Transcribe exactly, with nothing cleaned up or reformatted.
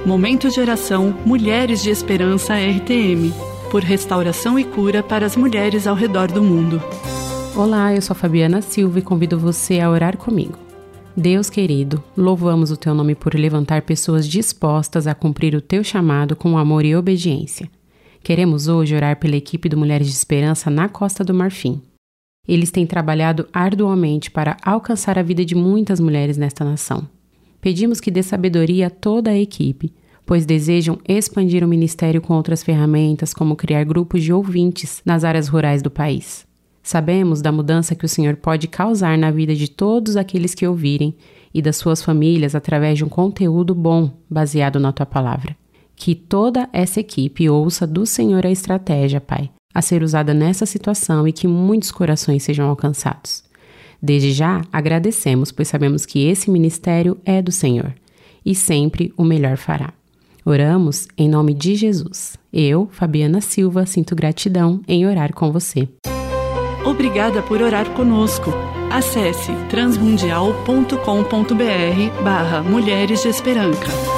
Momento de oração Mulheres de Esperança R T M, por restauração e cura para as mulheres ao redor do mundo. Olá, eu sou a Fabiana Silva e convido você a orar comigo. Deus querido, louvamos o Teu nome por levantar pessoas dispostas a cumprir o Teu chamado com amor e obediência. Queremos hoje orar pela equipe do Mulheres de Esperança na Costa do Marfim. Eles têm trabalhado arduamente para alcançar a vida de muitas mulheres nesta nação. Pedimos que dê sabedoria a toda a equipe, pois desejam expandir o ministério com outras ferramentas, como criar grupos de ouvintes nas áreas rurais do país. Sabemos da mudança que o Senhor pode causar na vida de todos aqueles que ouvirem e das suas famílias através de um conteúdo bom, baseado na Tua Palavra. Que toda essa equipe ouça do Senhor a estratégia, Pai, a ser usada nessa situação e que muitos corações sejam alcançados. Desde já, agradecemos, pois sabemos que esse ministério é do Senhor e sempre o melhor fará. Oramos em nome de Jesus. Eu, Fabiana Silva, sinto gratidão em orar com você. Obrigada por orar conosco. Acesse transmundial ponto com ponto br barra Mulheres de Esperança.